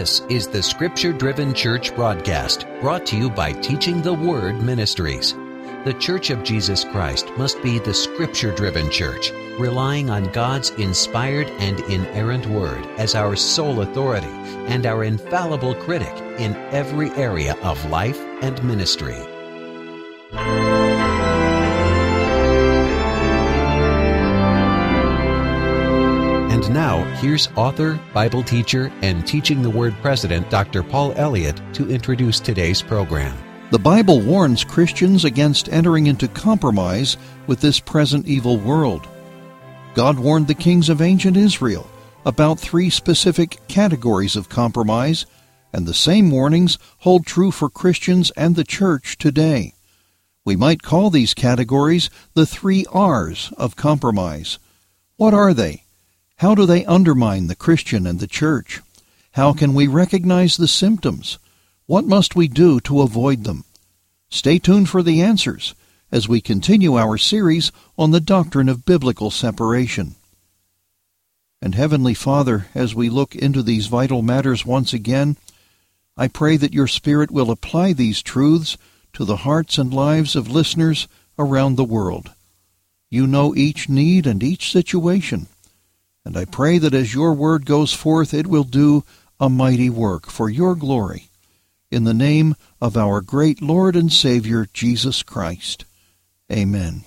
This is the Scripture-Driven Church broadcast, brought to you by Teaching the Word Ministries. The Church of Jesus Christ must be the Scripture-Driven Church, relying on God's inspired and inerrant Word as our sole authority and our infallible critic in every area of life and ministry. And now, here's author, Bible teacher, and Teaching the Word president, Dr. Paul Elliott, to introduce today's program. The Bible warns Christians against entering into compromise with this present evil world. God warned the kings of ancient Israel about 3 specific categories of compromise, and the same warnings hold true for Christians and the church today. We might call these categories the 3 R's of compromise. What are they? How do they undermine the Christian and the church? How can we recognize the symptoms? What must we do to avoid them? Stay tuned for the answers as we continue our series on the doctrine of biblical separation. And Heavenly Father, as we look into these vital matters once again, I pray that your Spirit will apply these truths to the hearts and lives of listeners around the world. You know each need and each situation. And I pray that as your word goes forth, it will do a mighty work for your glory. In the name of our great Lord and Savior, Jesus Christ. Amen.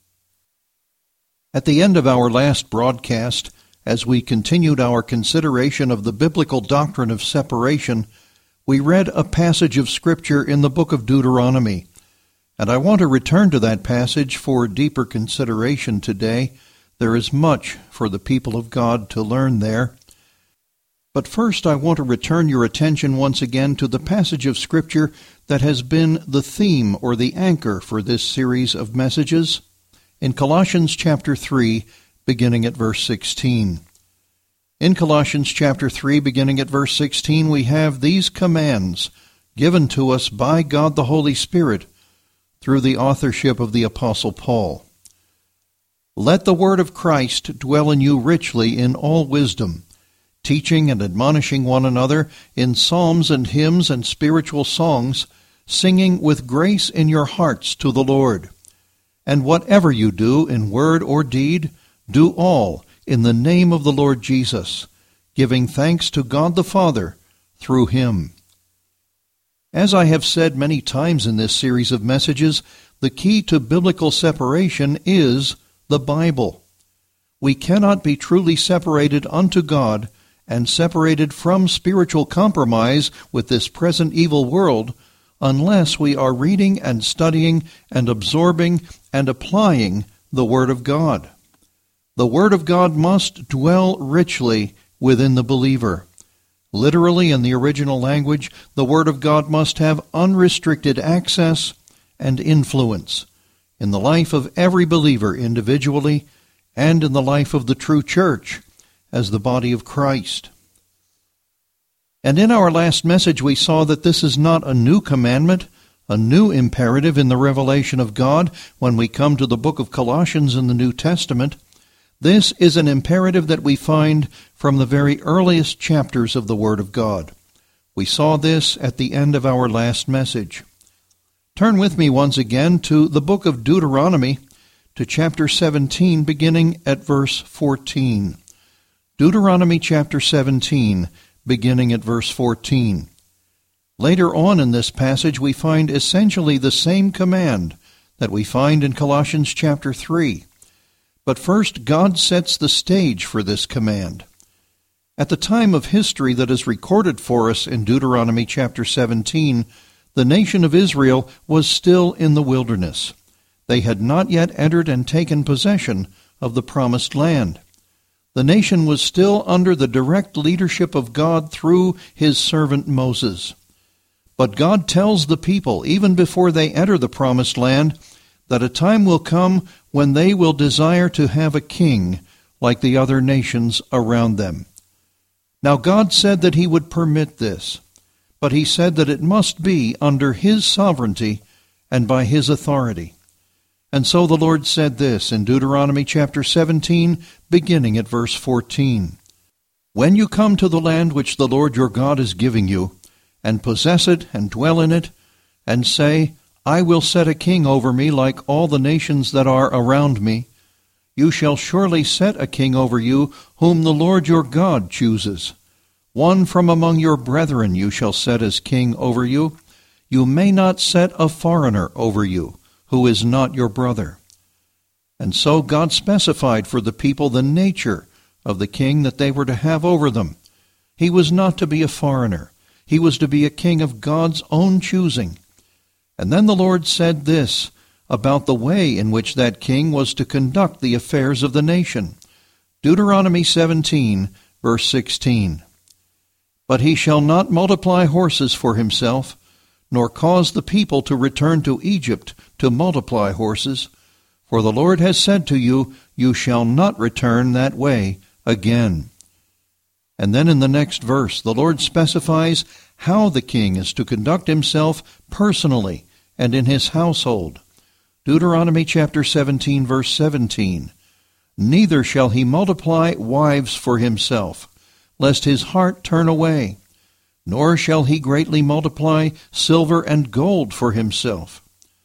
At the end of our last broadcast, as we continued our consideration of the biblical doctrine of separation, we read a passage of Scripture in the book of Deuteronomy. And I want to return to that passage for deeper consideration today. There is much for the people of God to learn there. But first, I want to return your attention once again to the passage of Scripture that has been the theme or the anchor for this series of messages in Colossians chapter 3, beginning at verse 16. In Colossians chapter 3, beginning at verse 16, we have these commands given to us by God the Holy Spirit through the authorship of the Apostle Paul. Let the word of Christ dwell in you richly in all wisdom, teaching and admonishing one another in psalms and hymns and spiritual songs, singing with grace in your hearts to the Lord. And whatever you do in word or deed, do all in the name of the Lord Jesus, giving thanks to God the Father through him. As I have said many times in this series of messages, the key to biblical separation is the Bible. We cannot be truly separated unto God and separated from spiritual compromise with this present evil world unless we are reading and studying and absorbing and applying the Word of God. The Word of God must dwell richly within the believer. Literally, in the original language, the Word of God must have unrestricted access and influence in the life of every believer individually and in the life of the true church as the body of Christ. And in our last message we saw that this is not a new commandment, a new imperative in the revelation of God when we come to the book of Colossians in the New Testament. This is an imperative that we find from the very earliest chapters of the Word of God. We saw this at the end of our last message. Turn with me once again to the book of Deuteronomy, to chapter 17, beginning at verse 14. Deuteronomy chapter 17, beginning at verse 14. Later on in this passage, we find essentially the same command that we find in Colossians chapter 3. But first, God sets the stage for this command. At the time of history that is recorded for us in Deuteronomy chapter 17, the nation of Israel was still in the wilderness. They had not yet entered and taken possession of the promised land. The nation was still under the direct leadership of God through his servant Moses. But God tells the people, even before they enter the promised land, that a time will come when they will desire to have a king like the other nations around them. Now God said that he would permit this, but he said that it must be under his sovereignty and by his authority. And so the Lord said this in Deuteronomy chapter 17, beginning at verse 14. When you come to the land which the Lord your God is giving you, and possess it and dwell in it, and say, I will set a king over me like all the nations that are around me, you shall surely set a king over you whom the Lord your God chooses. One from among your brethren you shall set as king over you. You may not set a foreigner over you, who is not your brother. And so God specified for the people the nature of the king that they were to have over them. He was not to be a foreigner. He was to be a king of God's own choosing. And then the Lord said this about the way in which that king was to conduct the affairs of the nation. Deuteronomy 17, verse 16. But he shall not multiply horses for himself, nor cause the people to return to Egypt to multiply horses. For the Lord has said to you, you shall not return that way again. And then in the next verse, the Lord specifies how the king is to conduct himself personally and in his household. Deuteronomy chapter 17, verse 17. Neither shall he multiply wives for himself, lest his heart turn away, nor shall he greatly multiply silver and gold for himself.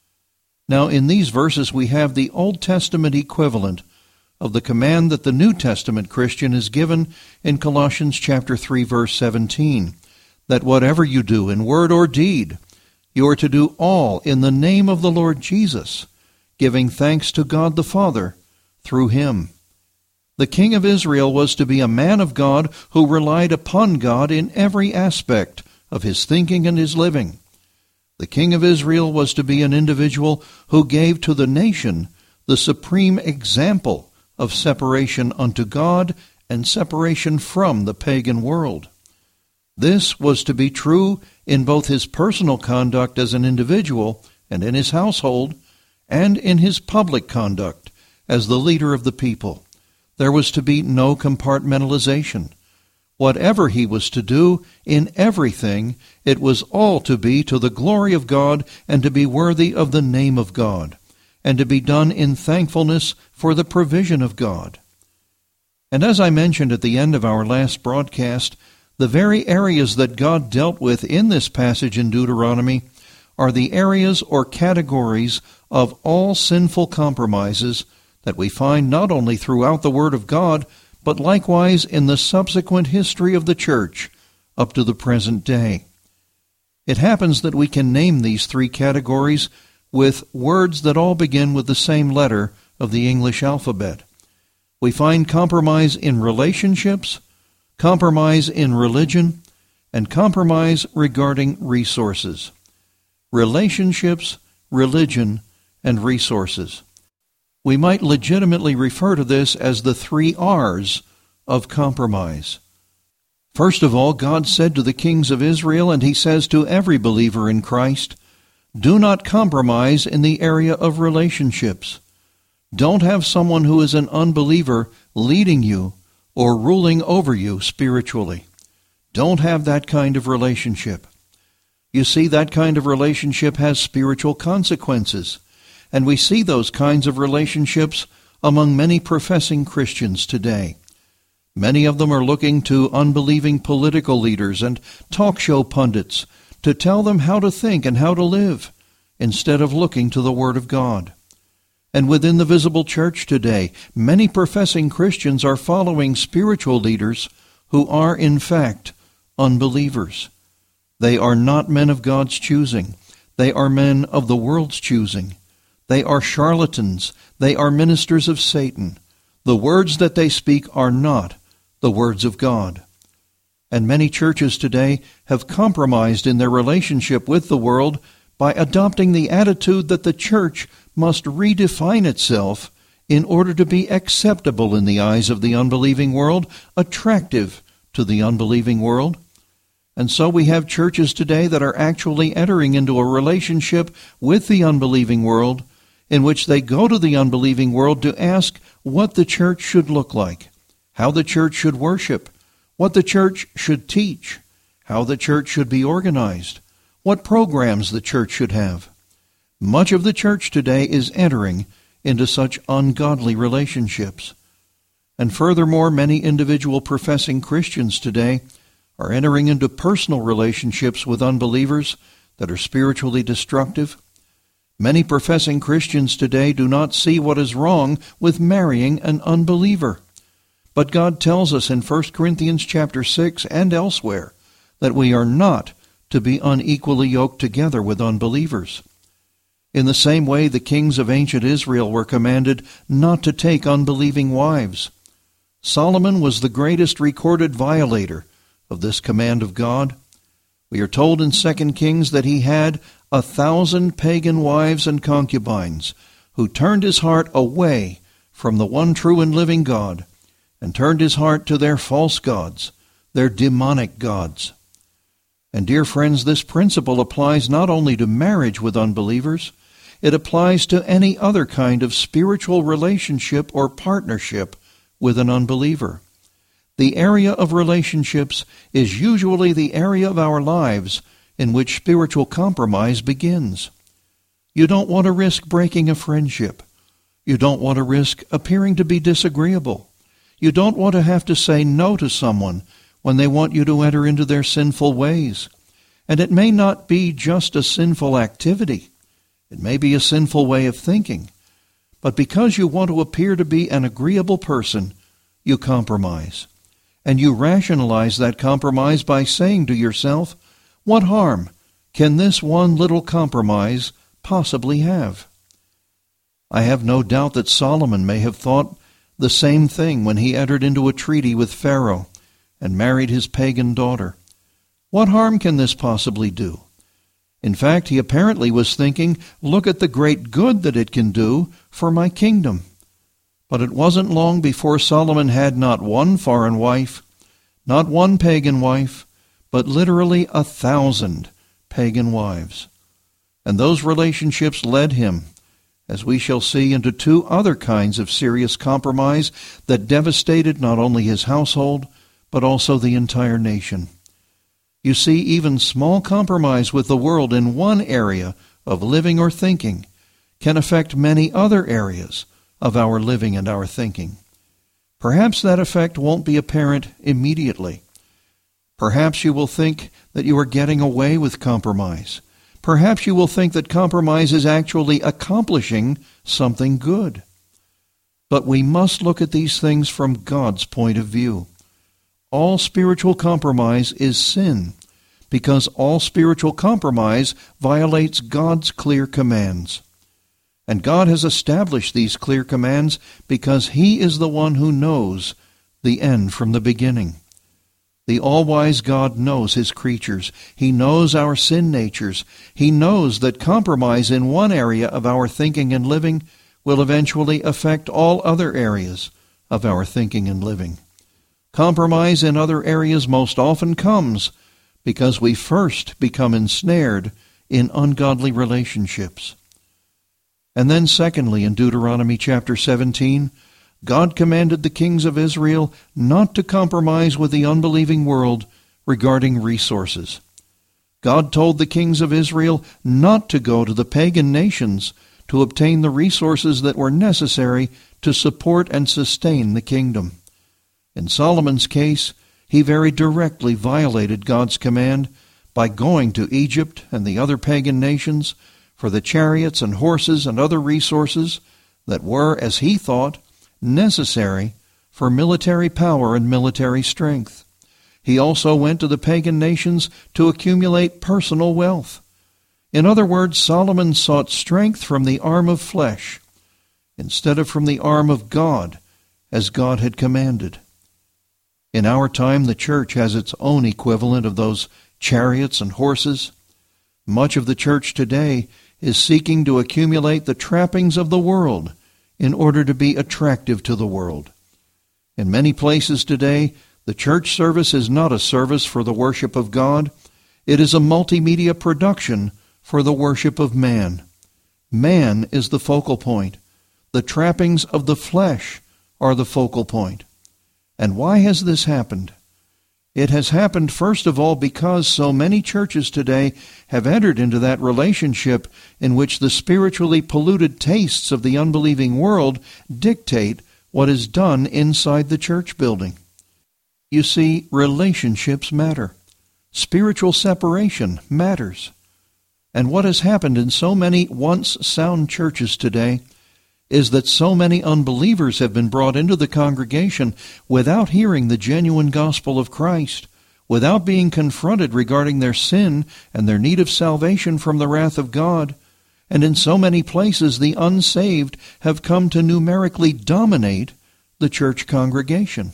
Now in these verses we have the Old Testament equivalent of the command that the New Testament Christian is given in Colossians chapter 3, verse 17, that whatever you do in word or deed, you are to do all in the name of the Lord Jesus, giving thanks to God the Father through him. The king of Israel was to be a man of God who relied upon God in every aspect of his thinking and his living. The king of Israel was to be an individual who gave to the nation the supreme example of separation unto God and separation from the pagan world. This was to be true in both his personal conduct as an individual and in his household, and in his public conduct as the leader of the people. There was to be no compartmentalization. Whatever he was to do in everything, it was all to be to the glory of God and to be worthy of the name of God, and to be done in thankfulness for the provision of God. And as I mentioned at the end of our last broadcast, the very areas that God dealt with in this passage in Deuteronomy are the areas or categories of all sinful compromises that we find not only throughout the Word of God, but likewise in the subsequent history of the church up to the present day. It happens that we can name these three categories with words that all begin with the same letter of the English alphabet. We find compromise in relationships, compromise in religion, and compromise regarding resources. Relationships, religion, and resources. We might legitimately refer to this as the 3 R's of compromise. First of all, God said to the kings of Israel, and he says to every believer in Christ, do not compromise in the area of relationships. Don't have someone who is an unbeliever leading you or ruling over you spiritually. Don't have that kind of relationship. You see, that kind of relationship has spiritual consequences, and we see those kinds of relationships among many professing Christians today. Many of them are looking to unbelieving political leaders and talk show pundits to tell them how to think and how to live, instead of looking to the Word of God. And within the visible church today, many professing Christians are following spiritual leaders who are, in fact, unbelievers. They are not men of God's choosing. They are men of the world's choosing. They are charlatans. They are ministers of Satan. The words that they speak are not the words of God. And many churches today have compromised in their relationship with the world by adopting the attitude that the church must redefine itself in order to be acceptable in the eyes of the unbelieving world, attractive to the unbelieving world. And so we have churches today that are actually entering into a relationship with the unbelieving world in which they go to the unbelieving world to ask what the church should look like, how the church should worship, what the church should teach, how the church should be organized, what programs the church should have. Much of the church today is entering into such ungodly relationships. And furthermore, many individual professing Christians today are entering into personal relationships with unbelievers that are spiritually destructive. Many professing Christians today do not see what is wrong with marrying an unbeliever. But God tells us in 1 Corinthians chapter 6 and elsewhere that we are not to be unequally yoked together with unbelievers. In the same way, the kings of ancient Israel were commanded not to take unbelieving wives. Solomon was the greatest recorded violator of this command of God. We are told in 2 Kings that he had 1,000 pagan wives and concubines who turned his heart away from the one true and living God and turned his heart to their false gods, their demonic gods. And dear friends, this principle applies not only to marriage with unbelievers, it applies to any other kind of spiritual relationship or partnership with an unbeliever. The area of relationships is usually the area of our lives in which spiritual compromise begins. You don't want to risk breaking a friendship. You don't want to risk appearing to be disagreeable. You don't want to have to say no to someone when they want you to enter into their sinful ways. And it may not be just a sinful activity. It may be a sinful way of thinking. But because you want to appear to be an agreeable person, you compromise. And you rationalize that compromise by saying to yourself, what harm can this one little compromise possibly have? I have no doubt that Solomon may have thought the same thing when he entered into a treaty with Pharaoh and married his pagan daughter. What harm can this possibly do? In fact, he apparently was thinking, look at the great good that it can do for my kingdom. But it wasn't long before Solomon had not one foreign wife, not one pagan wife, but literally 1,000 pagan wives. And those relationships led him, as we shall see, into two other kinds of serious compromise that devastated not only his household, but also the entire nation. You see, even small compromise with the world in one area of living or thinking can affect many other areas of our living and our thinking. Perhaps that effect won't be apparent immediately. Perhaps you will think that you are getting away with compromise. Perhaps you will think that compromise is actually accomplishing something good. But we must look at these things from God's point of view. All spiritual compromise is sin, because all spiritual compromise violates God's clear commands. And God has established these clear commands because He is the one who knows the end from the beginning. The all-wise God knows His creatures. He knows our sin natures. He knows that compromise in one area of our thinking and living will eventually affect all other areas of our thinking and living. Compromise in other areas most often comes because we first become ensnared in ungodly relationships. And then secondly, in Deuteronomy chapter 17, God commanded the kings of Israel not to compromise with the unbelieving world regarding resources. God told the kings of Israel not to go to the pagan nations to obtain the resources that were necessary to support and sustain the kingdom. In Solomon's case, he very directly violated God's command by going to Egypt and the other pagan nations for the chariots and horses and other resources that were, as he thought, necessary for military power and military strength. He also went to the pagan nations to accumulate personal wealth. In other words, Solomon sought strength from the arm of flesh instead of from the arm of God, as God had commanded. In our time, the church has its own equivalent of those chariots and horses. Much of the church today is seeking to accumulate the trappings of the world in order to be attractive to the world. In many places today, the church service is not a service for the worship of God. It is a multimedia production for the worship of man. Man is the focal point. The trappings of the flesh are the focal point. And why has this happened? It has happened, first of all, because so many churches today have entered into that relationship in which the spiritually polluted tastes of the unbelieving world dictate what is done inside the church building. You see, relationships matter. Spiritual separation matters. And what has happened in so many once sound churches today is that so many unbelievers have been brought into the congregation without hearing the genuine gospel of Christ, without being confronted regarding their sin and their need of salvation from the wrath of God. And in so many places, the unsaved have come to numerically dominate the church congregation.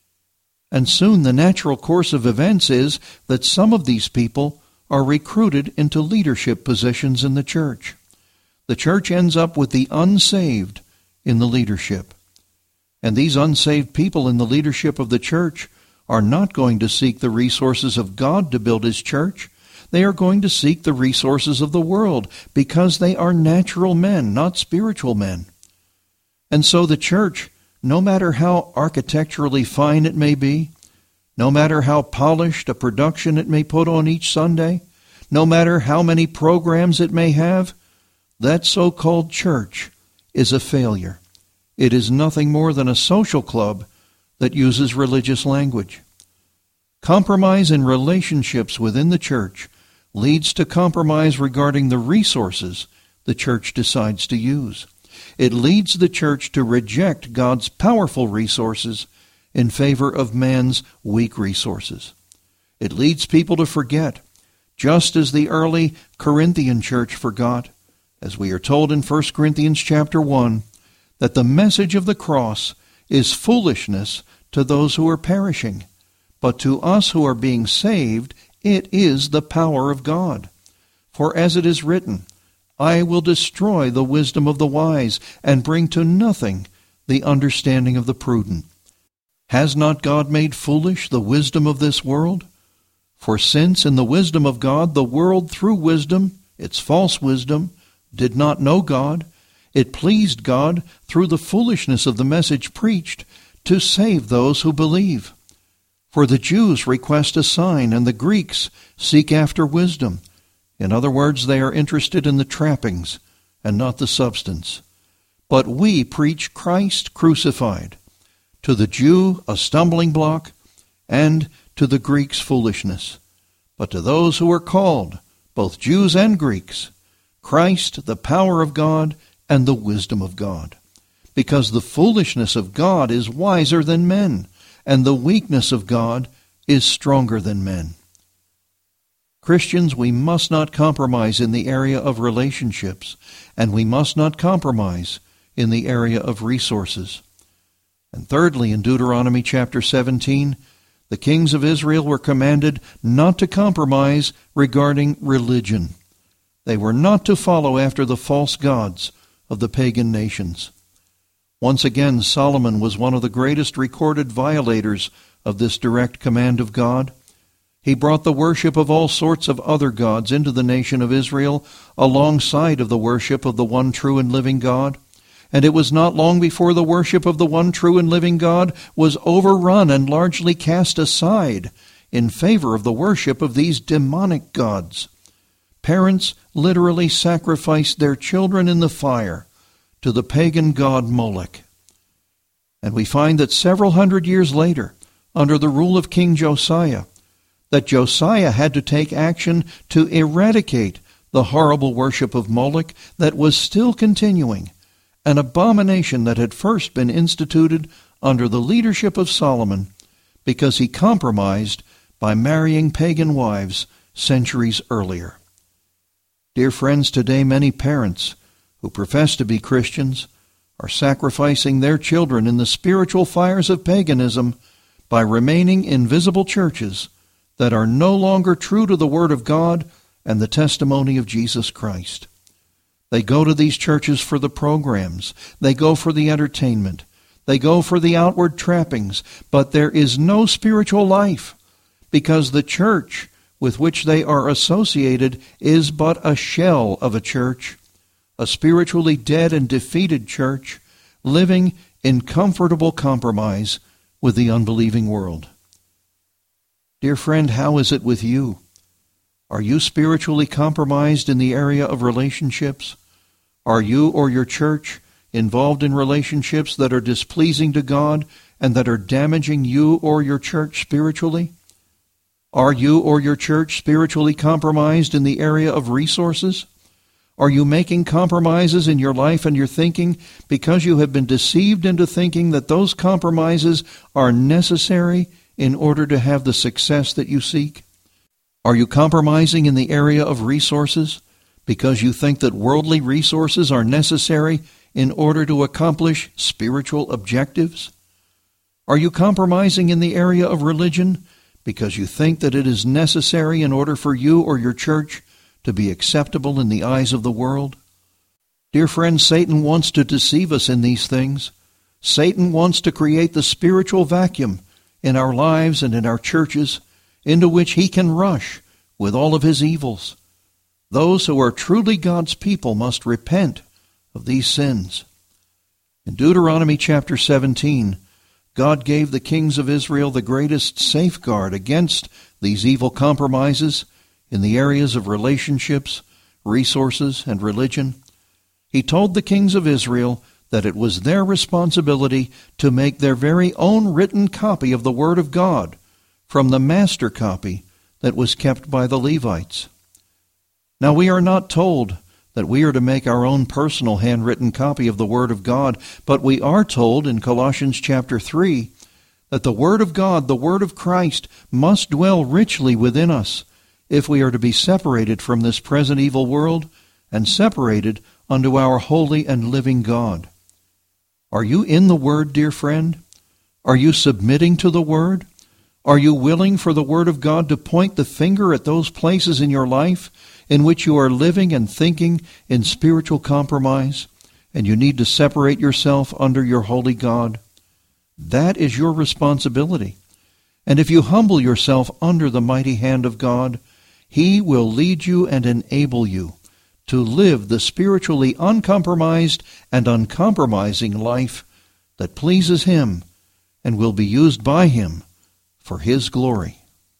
And soon the natural course of events is that some of these people are recruited into leadership positions in the church. The church ends up with the unsaved in the leadership. And these unsaved people in the leadership of the church are not going to seek the resources of God to build His church. They are going to seek the resources of the world because they are natural men, not spiritual men. And so the church, no matter how architecturally fine it may be, no matter how polished a production it may put on each Sunday, no matter how many programs it may have, that so-called church is a failure. It is nothing more than a social club that uses religious language. Compromise in relationships within the church leads to compromise regarding the resources the church decides to use. It leads the church to reject God's powerful resources in favor of man's weak resources. It leads people to forget, just as the early Corinthian church forgot, as we are told in 1 Corinthians chapter 1, that the message of the cross is foolishness to those who are perishing, but to us who are being saved, it is the power of God. For as it is written, I will destroy the wisdom of the wise, and bring to nothing the understanding of the prudent. Has not God made foolish the wisdom of this world? For since in the wisdom of God the world through wisdom, its false wisdom, did not know God, it pleased God through the foolishness of the message preached to save those who believe. For the Jews request a sign, and the Greeks seek after wisdom. In other words, they are interested in the trappings and not the substance. But we preach Christ crucified, to the Jew a stumbling block, and to the Greeks foolishness. But to those who are called, both Jews and Greeks, Christ the power of God and the wisdom of God. Because the foolishness of God is wiser than men, and the weakness of God is stronger than men. Christians, we must not compromise in the area of relationships, and we must not compromise in the area of resources. And thirdly, in Deuteronomy chapter 17, the kings of Israel were commanded not to compromise regarding religion. They were not to follow after the false gods of the pagan nations. Once again, Solomon was one of the greatest recorded violators of this direct command of God. He brought the worship of all sorts of other gods into the nation of Israel alongside of the worship of the one true and living God. And it was not long before the worship of the one true and living God was overrun and largely cast aside in favor of the worship of these demonic gods. Parents literally sacrificed their children in the fire to the pagan god Moloch. And we find that several hundred years later, under the rule of King Josiah, that Josiah had to take action to eradicate the horrible worship of Moloch that was still continuing, an abomination that had first been instituted under the leadership of Solomon because he compromised by marrying pagan wives centuries earlier. Dear friends, today many parents who profess to be Christians are sacrificing their children in the spiritual fires of paganism by remaining in visible churches that are no longer true to the Word of God and the testimony of Jesus Christ. They go to these churches for the programs. They go for the entertainment. They go for the outward trappings. But there is no spiritual life because the church with which they are associated is but a shell of a church, a spiritually dead and defeated church living in comfortable compromise with the unbelieving world. Dear friend, how is it with you? Are you spiritually compromised in the area of relationships? Are you or your church involved in relationships that are displeasing to God and that are damaging you or your church spiritually? Are you or your church spiritually compromised in the area of resources? Are you making compromises in your life and your thinking because you have been deceived into thinking that those compromises are necessary in order to have the success that you seek? Are you compromising in the area of resources because you think that worldly resources are necessary in order to accomplish spiritual objectives? Are you compromising in the area of religion because you think that it is necessary in order for you or your church to be acceptable in the eyes of the world? Dear friends, Satan wants to deceive us in these things. Satan wants to create the spiritual vacuum in our lives and in our churches into which he can rush with all of his evils. Those who are truly God's people must repent of these sins. In Deuteronomy chapter 17, God gave the kings of Israel the greatest safeguard against these evil compromises in the areas of relationships, resources, and religion. He told the kings of Israel that it was their responsibility to make their very own written copy of the Word of God from the master copy that was kept by the Levites. Now, we are not told that we are to make our own personal handwritten copy of the Word of God, but we are told in Colossians chapter 3 that the Word of God, the Word of Christ, must dwell richly within us if we are to be separated from this present evil world and separated unto our holy and living God. Are you in the Word, dear friend? Are you submitting to the Word? Are you willing for the Word of God to point the finger at those places in your life in which you are living and thinking in spiritual compromise, and you need to separate yourself under your holy God? That is your responsibility. And if you humble yourself under the mighty hand of God, He will lead you and enable you to live the spiritually uncompromised and uncompromising life that pleases Him and will be used by Him for His glory.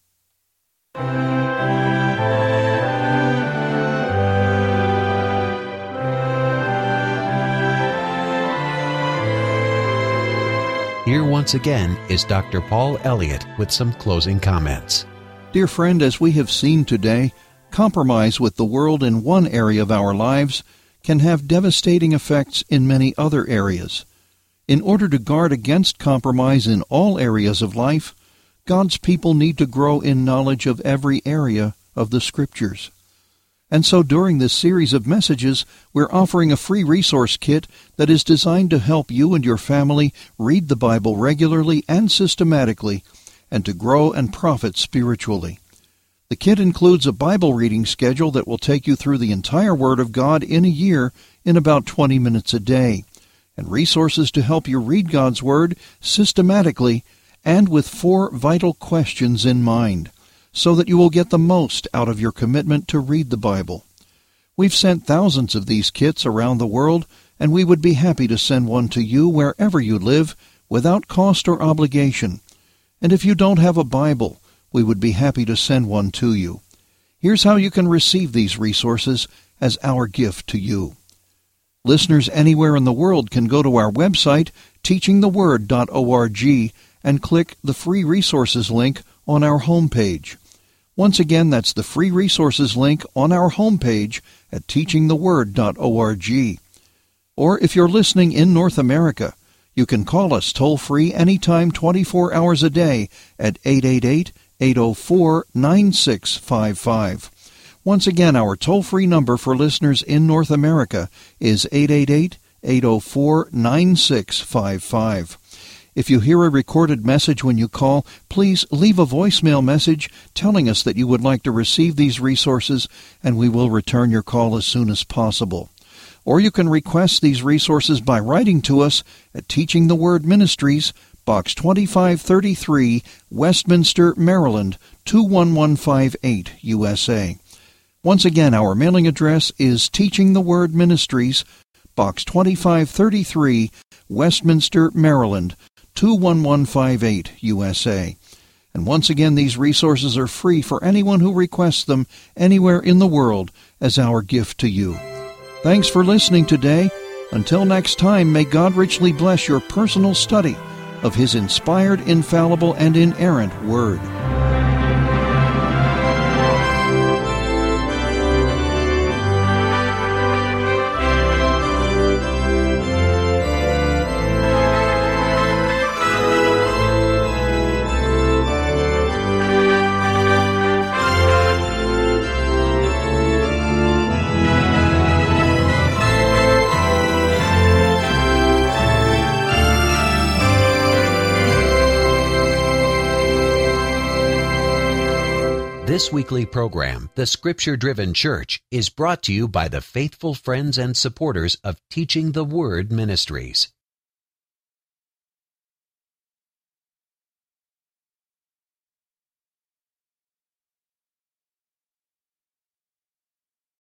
Here once again is Dr. Paul Elliott with some closing comments. Dear friend, as we have seen today, compromise with the world in one area of our lives can have devastating effects in many other areas. In order to guard against compromise in all areas of life, God's people need to grow in knowledge of every area of the Scriptures. And so during this series of messages, we're offering a free resource kit that is designed to help you and your family read the Bible regularly and systematically, and to grow and profit spiritually. The kit includes a Bible reading schedule that will take you through the entire Word of God in a year in about 20 minutes a day, and resources to help you read God's Word systematically and with 4 vital questions in mind, so that you will get the most out of your commitment to read the Bible. We've sent thousands of these kits around the world, and we would be happy to send one to you wherever you live without cost or obligation. And if you don't have a Bible, we would be happy to send one to you. Here's how you can receive these resources as our gift to you. Listeners anywhere in the world can go to our website, teachingtheword.org, and click the free resources link on our homepage. Once again, that's the free resources link on our homepage at teachingtheword.org. Or if you're listening in North America, you can call us toll-free anytime 24 hours a day at 888-804-9655. Once again, our toll-free number for listeners in North America is 888-804-9655. If you hear a recorded message when you call, please leave a voicemail message telling us that you would like to receive these resources, and we will return your call as soon as possible. Or you can request these resources by writing to us at Teaching the Word Ministries, Box 2533, Westminster, Maryland, 21158, USA. Once again, our mailing address is Teaching the Word Ministries, Box 2533, Westminster, Maryland, 21158, USA. And once again, these resources are free for anyone who requests them anywhere in the world as our gift to you. Thanks for listening today, Until next time, may God richly bless your personal study of His inspired, infallible, and inerrant Word. This weekly program, The Scripture-Driven Church, is brought to you by the faithful friends and supporters of Teaching the Word Ministries.